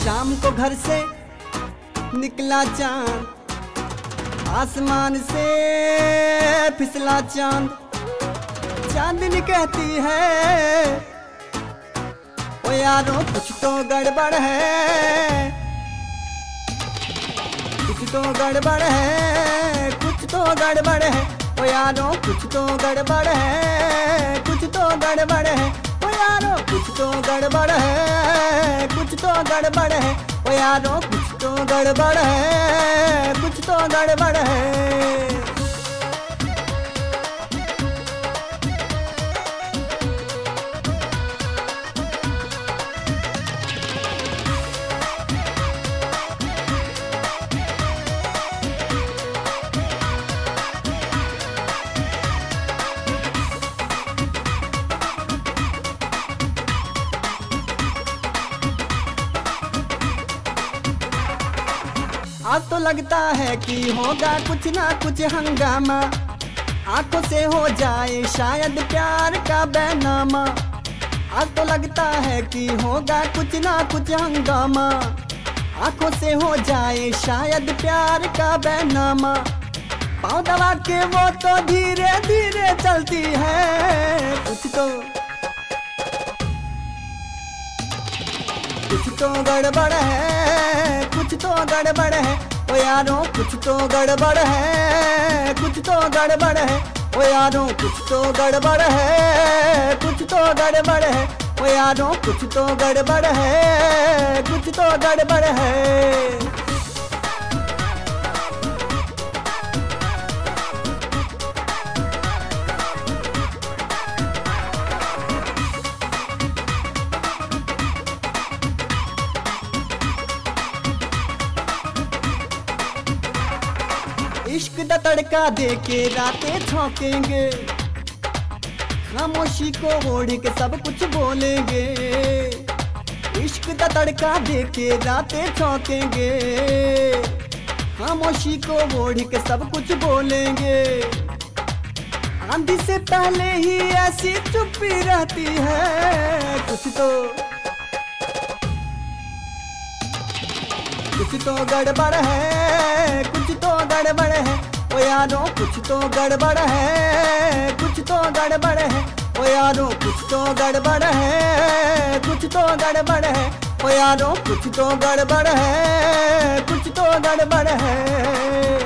शाम को घर से निकला चांद, आसमान से फिसला चांद। चांदनी कहती है ओ यारों कुछ तो गड़बड़ है, कुछ तो गड़बड़ है, कुछ तो गड़बड़ है। ओ यारों कुछ तो गड़बड़ है, कुछ तो गड़बड़ है। ओ यारों कुछ तो गड़बड़ है, कुछ तो गड़बड़ है। ओ यारों कुछ तो गड़बड़ है, कुछ तो गड़बड़ है। आज तो लगता है कि होगा कुछ ना कुछ हंगामा, आंखों से हो जाए शायद प्यार का बैनामा। आज तो लगता है कि होगा कुछ ना कुछ हंगामा, आंखों से हो जाए शायद प्यार का बैनामा। पाँव दबा के वो तो धीरे धीरे चलती है, कुछ तो गड़बड़ है, कुछ तो गड़बड़ है। ओ यारों कुछ तो गड़बड़ है, कुछ तो गड़बड़ है। ओ यारों कुछ तो गड़बड़ है, कुछ तो गड़बड़ है। ओ यारों कुछ तो गड़बड़ है, कुछ तो गड़बड़ है। इश्क दा तड़का देके रातें छौंकेंगे, खामोशी को ओढ़ के सब कुछ बोलेंगे। इश्क दा तड़का देके रातें छौंकेंगे, खामोशी को ओढ़ के सब कुछ बोलेंगे। आंधी से पहले ही ऐसी चुप्पी रहती है, कुछ तो गड़बड़ है, कुछ तो गड़बड़ है। ओ यारों कुछ तो गड़बड़ है, कुछ तो गड़बड़ है। ओ यारों कुछ तो गड़बड़ है, कुछ तो गड़बड़ है। ओ यारों कुछ तो गड़बड़ है, कुछ तो गड़बड़ है।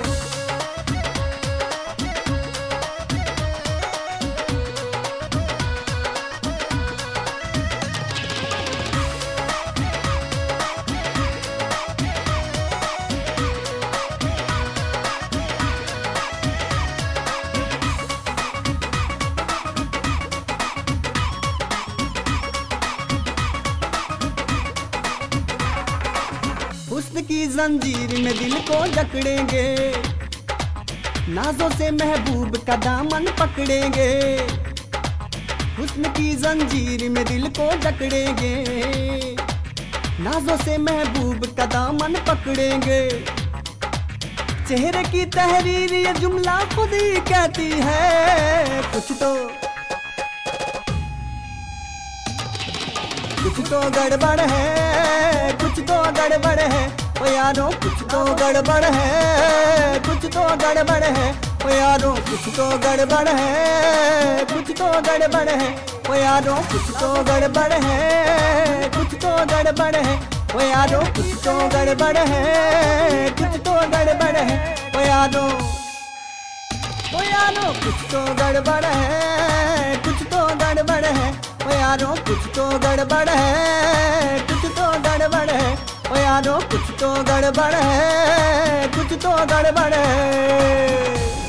हुस्न की जंजीर में दिल को जकड़ेंगे, नाजों से महबूब का दामन पकड़ेंगे। हुस्न की जंजीर में दिल को जकड़ेंगे, नाजों से महबूब का दामन पकड़ेंगे। चेहरे की तहरीर ये जुमला खुद ही कहती है, कुछ तो गड़बड़ है, कुछ तो गड़बड़ है। ओ यारों कुछ तो गड़बड़ है, कुछ तो गड़बड़ है। ओ यारों कुछ तो गड़बड़ है, कुछ तो गड़बड़ है। ओ यारों कुछ तो गड़बड़ है, कुछ तो गड़बड़ है। ओ यारों कुछ तो गड़बड़ है, कुछ तो गड़बड़ है। ओ यारों कुछ तो गड़बड़ है, कुछ तो गड़बड़ है। ओ यारों कुछ तो गड़बड़ है, कुछ तो गड़बड़ है। ओ यारों कुछ तो गड़बड़ है, कुछ तो गड़बड़ है।